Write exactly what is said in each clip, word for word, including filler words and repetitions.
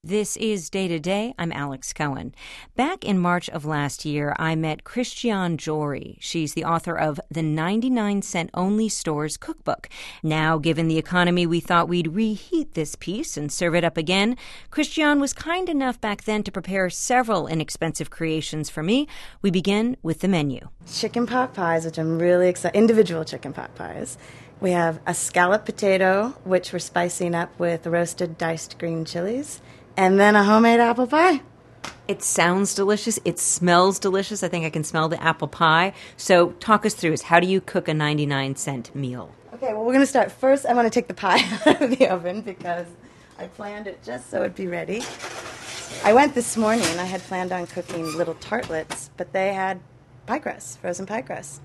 This is Day to Day. I'm Alex Cohen. Back in March of last year, I met Christiane Jory. She's the author of the ninety-nine cent Only Stores Cookbook. Now, given the economy, we thought we'd reheat this piece and serve it up again. Christiane was kind enough back then to prepare several inexpensive creations for me. We begin with the menu. Chicken pot pies, which I'm really excited, individual chicken pot pies. We have a scalloped potato, which we're spicing up with roasted diced green chilies. And then a homemade apple pie. It sounds delicious. It smells delicious. I think I can smell the apple pie. So talk us through this. How do you cook a ninety-nine cent meal? Okay, well, we're going to start first. I want to take the pie out of the oven because I planned it just so it'd be ready. I went this morning. I had planned on cooking little tartlets, but they had pie crust, frozen pie crust.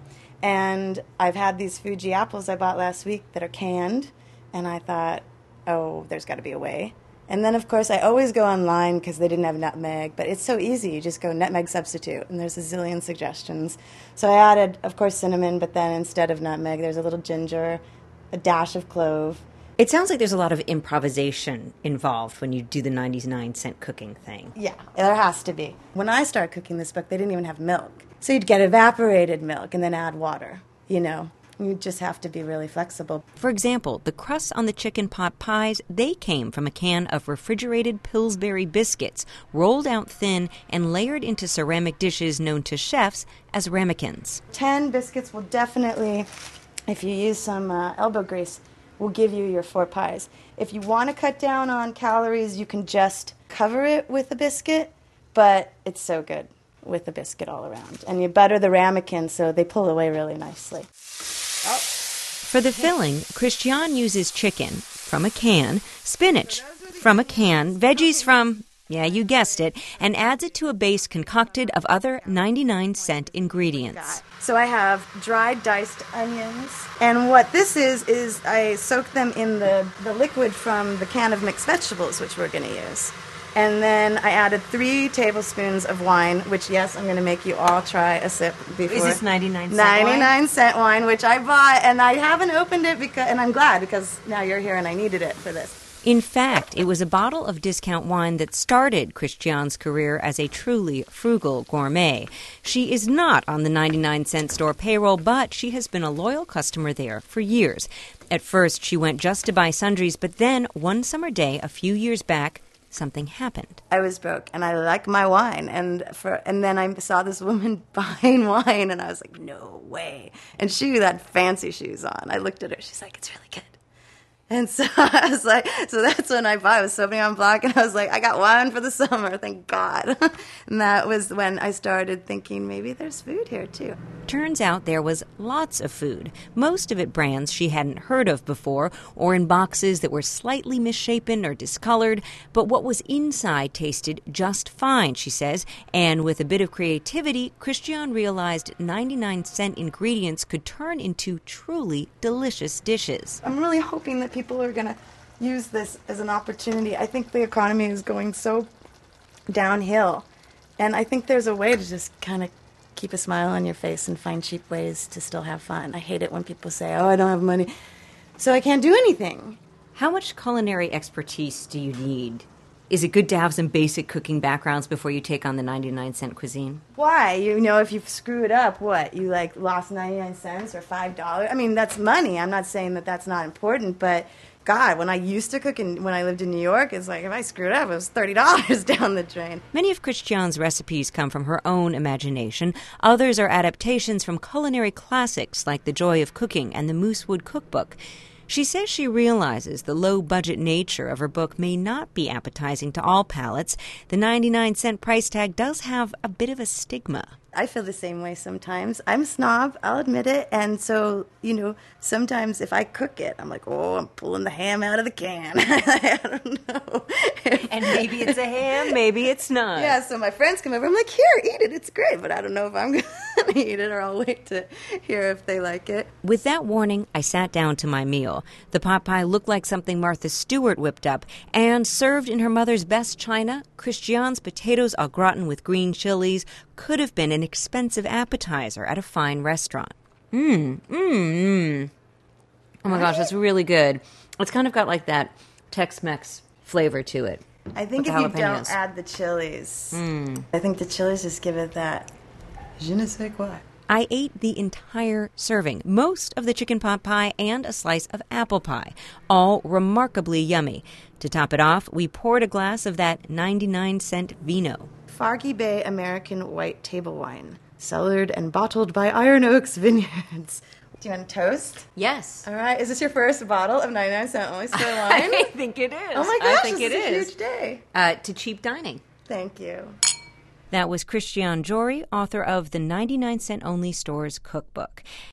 And I've had these Fuji apples I bought last week that are canned, and I thought, oh, there's got to be a way. And then, of course, I always go online because they didn't have nutmeg, but it's so easy. You just go nutmeg substitute, and there's a zillion suggestions. So I added, of course, cinnamon, but then instead of nutmeg, there's a little ginger, a dash of clove. It sounds like there's a lot of improvisation involved when you do the ninety-nine cent cooking thing. Yeah, there has to be. When I started cooking this book, they didn't even have milk. So you'd get evaporated milk and then add water, you know. You just have to be really flexible. For example, the crusts on the chicken pot pies, they came from a can of refrigerated Pillsbury biscuits, rolled out thin and layered into ceramic dishes known to chefs as ramekins. Ten biscuits will definitely, if you use some uh, elbow grease, will give you your four pies. If you want to cut down on calories, you can just cover it with a biscuit, but it's so good with the biscuit all around. And you butter the ramekin so they pull away really nicely. Oh. For the filling, Christiane uses chicken from a can, spinach from a can, veggies from, yeah, you guessed it, and adds it to a base concocted of other ninety-nine cent ingredients. So I have dried diced onions, and what this is, is I soak them in the, the liquid from the can of mixed vegetables, which we're going to use. And then I added three tablespoons of wine, which, yes, I'm going to make you all try a sip before. Is this ninety-nine cent ninety-nine cent wine, which I bought, and I haven't opened it, because, and I'm glad, because now you're here and I needed it for this. In fact, it was a bottle of discount wine that started Christiane's career as a truly frugal gourmet. She is not on the ninety-nine cent store payroll, but she has been a loyal customer there for years. At first, she went just to buy sundries, but then one summer day, a few years back, something happened. I was broke, and I like my wine, and for and then I saw this woman buying wine, and I was like, no way. And she had fancy shoes on. I looked at her. She's like, it's really good. And so I was like, so that's when I bought. I was Sauvignon Blanc, and I was like, I got wine for the summer, thank God. And that was when I started thinking, maybe there's food here, too. Turns out there was lots of food, most of it brands she hadn't heard of before, or in boxes that were slightly misshapen or discolored, but what was inside tasted just fine, she says, and with a bit of creativity, Christiane realized ninety-nine cent ingredients could turn into truly delicious dishes. I'm really hoping that people are going to use this as an opportunity. I think the economy is going so downhill, and I think there's a way to just kind of keep a smile on your face and find cheap ways to still have fun. I hate it when people say, oh, I don't have money, so I can't do anything. How much culinary expertise do you need? Is it good to have some basic cooking backgrounds before you take on the ninety-nine cent cuisine? Why? You know, if you screw it up, what? You, like, lost ninety-nine cents or five dollars? I mean, that's money. I'm not saying that that's not important, but God, when I used to cook and when I lived in New York, it's like if I screwed up, it was thirty dollars down the drain. Many of Christiane's recipes come from her own imagination. Others are adaptations from culinary classics like The Joy of Cooking and the Moosewood Cookbook. She says she realizes the low-budget nature of her book may not be appetizing to all palates. The ninety-nine cent price tag does have a bit of a stigma. I feel the same way sometimes. I'm a snob, I'll admit it. And so, you know, sometimes if I cook it, I'm like, oh, I'm pulling the ham out of the can. I don't know. And maybe it's a ham, maybe it's not. Yeah, so my friends come over. I'm like, here, eat it. It's great. But I don't know if I'm going to eat it, or I'll wait to hear if they like it. With that warning, I sat down to my meal. The pot pie looked like something Martha Stewart whipped up. And served in her mother's best china, Christiane's potatoes au gratin with green chilies could have been an expensive appetizer at a fine restaurant. Mmm, mmm, mmm. Oh my gosh, that's really good. It's kind of got like that Tex-Mex flavor to it. I think with if the you don't jalapenos. add the chilies, Mm. I think the chilies just give it that je ne sais quoi. I ate the entire serving, most of the chicken pot pie and a slice of apple pie, all remarkably yummy. To top it off, we poured a glass of that ninety-nine cent vino. Fargy Bay American White Table Wine, cellared and bottled by Iron Oaks Vineyards. Do you want a toast? Yes. All right. Is this your first bottle of ninety-nine cent only store wine? I think it is. Oh my gosh, I think this it is a is. huge day. Uh, to cheap dining. Thank you. That was Christiane Jory, author of The ninety-nine cent Only Stores Cookbook.